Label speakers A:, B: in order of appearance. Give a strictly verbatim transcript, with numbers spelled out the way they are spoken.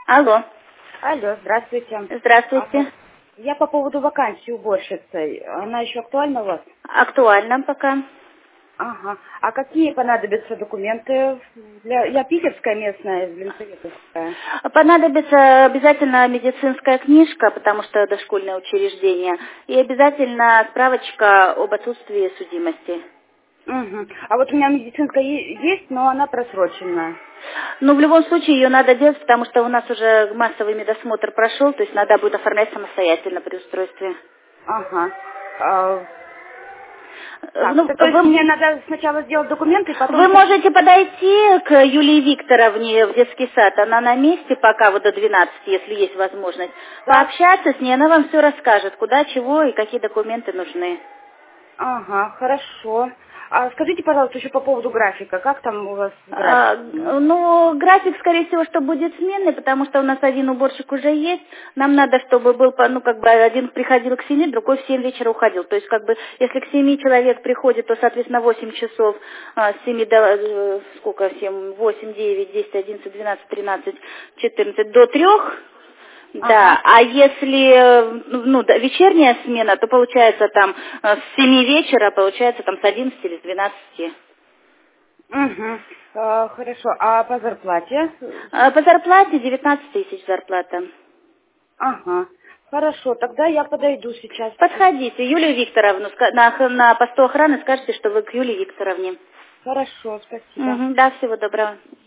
A: Алло.
B: Алло, здравствуйте.
A: Здравствуйте.
B: А, Я по поводу вакансии уборщицы. Она еще актуальна у вас?
A: Актуально пока.
B: Ага. А какие понадобятся документы? Для... Я питерская местная, из Ленсоветовская.
A: Понадобится обязательно медицинская книжка, потому что дошкольное учреждение, и обязательно справочка об отсутствии судимости.
B: Угу. А вот у меня медицинская е- есть, но она просроченная.
A: Но в любом случае ее надо делать, потому что у нас уже массовый медосмотр прошел, то есть надо будет оформлять самостоятельно при устройстве.
B: Ага. А,
A: Э,
B: так,
A: Ну,
B: то, то есть
A: вы,
B: мне надо сначала сделать документы, и потом...
A: вы можете подойти к Юлии Викторовне в детский сад, она на месте пока вот до двенадцати, если есть возможность,
B: Да?
A: пообщаться с ней, она вам все расскажет, куда, чего и какие документы нужны.
B: Ага, хорошо. А скажите, пожалуйста, еще по поводу графика. Как там у вас с
A: А,
B: графиком?
A: ну, график, скорее всего, что будет сменный, потому что у нас один уборщик уже есть. Нам надо, чтобы был, по- ну, как бы один приходил к семи, другой в семь вечера уходил. То есть, как бы, если к семи человек приходит, то, соответственно, восемь часов, а, с семи до, э, сколько, семь, восемь, девять, десять, одиннадцать, двенадцать, тринадцать, четырнадцать, до трех. Да,
B: Ага.
A: а если э, ну, да, вечерняя смена, то получается там э, с семи вечера, получается там с одиннадцати или с двенадцати.
B: Угу. Хорошо. А по зарплате?
A: А по зарплате девятнадцать тысяч зарплата.
B: Ага. Хорошо, тогда я подойду сейчас.
A: Подходите, Юлию Викторовну, ска- на, ох- на посту охраны скажете, что вы к Юлии Викторовне.
B: Хорошо, спасибо.
A: Мгм, да, всего доброго.